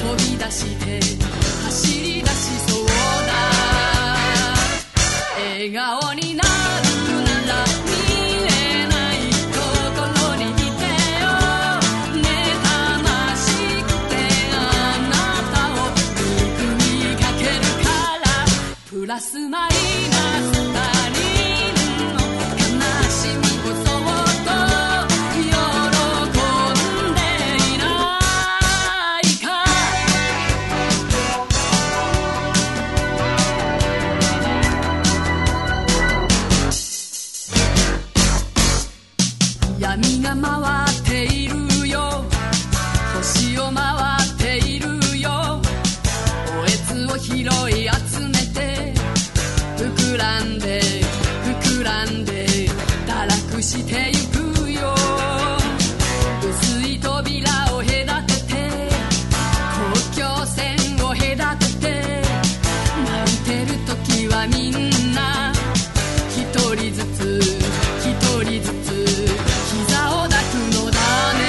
飛び出して走り出しそうだ。笑顔になるなら見えないところに来てよ。妬ましくてあなたを憎みかけるから。プラスマイナス他人の悲しみをそっと喜んでいないか。闇が回っているよ、星を回っているよ。おえつを拾い集めて膨らんで膨らんで堕落してゆくよ。薄い扉を隔てて国境線を隔てて泣いてる時はみんな一人ずつ一人ずつ膝を抱くのだね。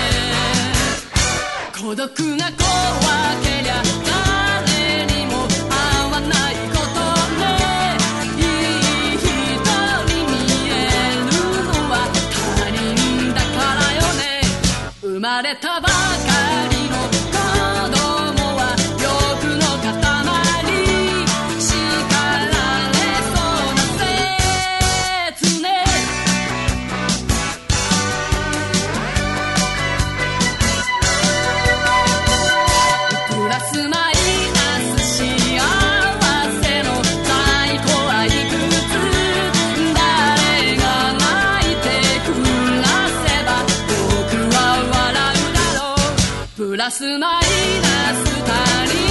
孤独が怖けりゃ誰にも会わないことね。いい人に見えるのは他人だからよね。生まれたばかりの子供は欲の塊。叱られそうな説ね。プラスマイナス幸せの在庫はいくつ。誰が泣いて暮らせば僕は笑うだろう。プラスマイナス他人